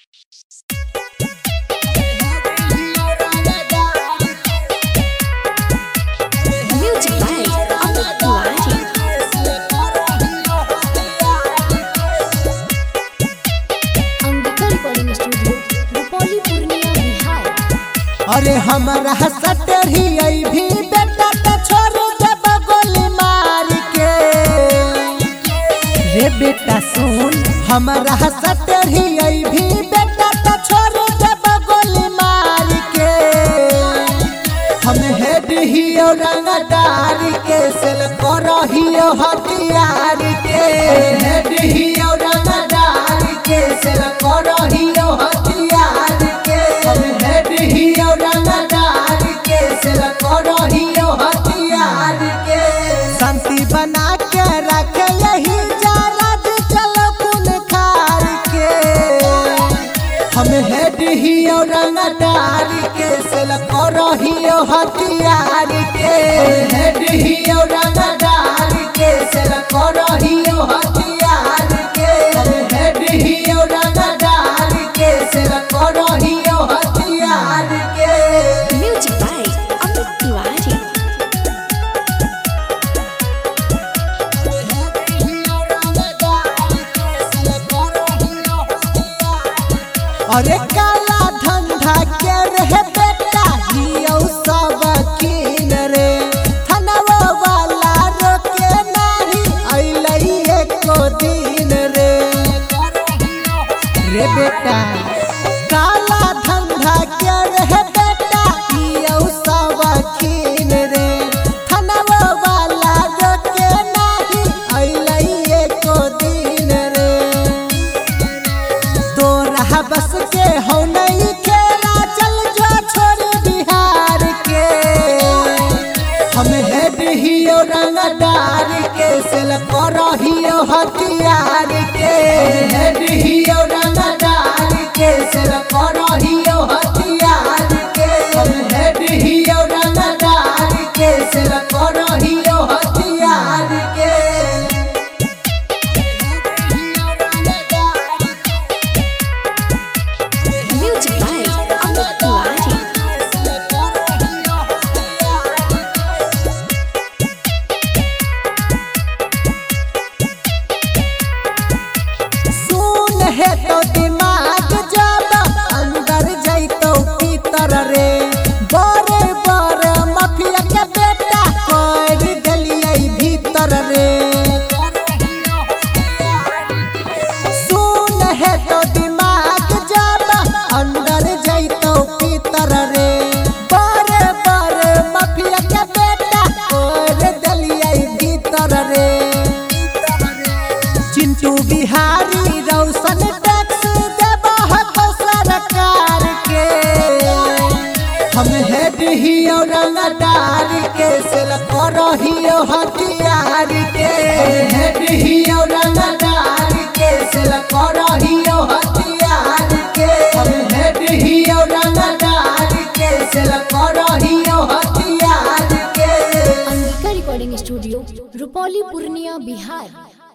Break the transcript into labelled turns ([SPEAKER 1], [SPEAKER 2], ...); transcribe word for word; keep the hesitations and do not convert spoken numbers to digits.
[SPEAKER 1] अरे हमारा सटरी आई भी बेटा तो छोड़ दे गोली मार के रे बेटा सुन हमारा सटरी आई भी बेटा तो छोड़ दे गोली मार के हम हेड हियो रंगदार के सेल करो हियो हथियार के हेड हियो रंगदार के सेल करो हियो हथियार के हम हेड हियो रंगदार के सेल करो हियो हथियार के शांति बना के रखे यही जाराज चलो खून खार के हम हेड हियो रंगदार के सेल करो हियो हथियार के हेड हियो रंगदार के सेल करो हियो हथियार के हम हेड हियो रंगदार के सेल करो हियो हथियार के
[SPEAKER 2] Music by Amit Tiwari.
[SPEAKER 1] अरे काला धंधा के रहे बेटा हियो सब कीन रे थनवा वाला रोके नहीं अइलई एको दिन रे रे बेटा काला धंधा के रहे बेटा हियो सब कीन रे थनवा वाला रोके नहीं अइलई एको दिन रे तोरा बस के हो नहीं खेला चल जो छोड़ बिहार के हम हेड हियो रंगदार के सेल करो हियो हथियार के हेड हियो रंगदार के सेल करो हियो हथियार के हम हेड हियो रंगदार के सेल करो हियो हथियार के
[SPEAKER 2] Music by Amit Tiwari.
[SPEAKER 1] सुन है तो दिमाग जब अंदर जाइतो भीतर रे बड़े बड़े माफिया के बेटा कर गलिए भीतर रे सुन है तो दिमाग जब अंदर जाइतो भीतर रे बड़े बड़े माफिया के बेटा कर गलिए भीतर रे चिंटू बिहारी रौशन टैक्स देबा हो सरकार के हम हेड हियो रंगदार के सेल करो हियो हथियार के हेड हियो रंगदार के सेल करो हियो हथियार के हम हेड हियो रंगदार के सेल करो हियो हथियार के
[SPEAKER 2] Angika Recording Studio, Rupoli, Purnia, Bihar.